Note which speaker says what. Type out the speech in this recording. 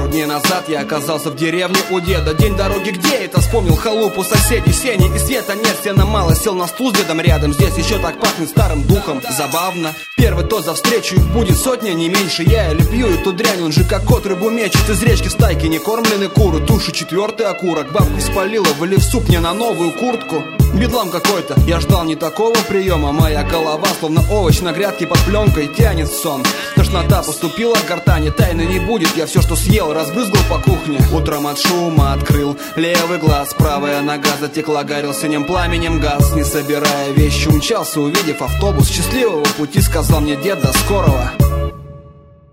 Speaker 1: Пару дней назад я оказался в деревне у деда. День дороги где это? Вспомнил халупу соседей. Сени и света нет, сена мало. Сел на стул с дедом рядом. Здесь еще так пахнет старым духом. Забавно. Первый тост за встречу, их будет сотня, не меньше. Я или пью эту дрянь, он же как кот рыбу мечет. Из речки в стайке не кормлены куры. Туши четвертый окурок. Бабку спалила, вылив суп мне на новую куртку. Бедлам какой-то, я ждал не такого приема. Моя голова, словно овощ на грядке под пленкой, тянет в сон. Тошнота поступила к гортани, тайны не будет. Я все, что съел, разбрызгал по кухне. Утром от шума открыл левый глаз. Правая нога затекла, горел синим пламенем газ. Не собирая вещи, умчался, увидев автобус. Счастливого пути, сказал мне дед, до скорого.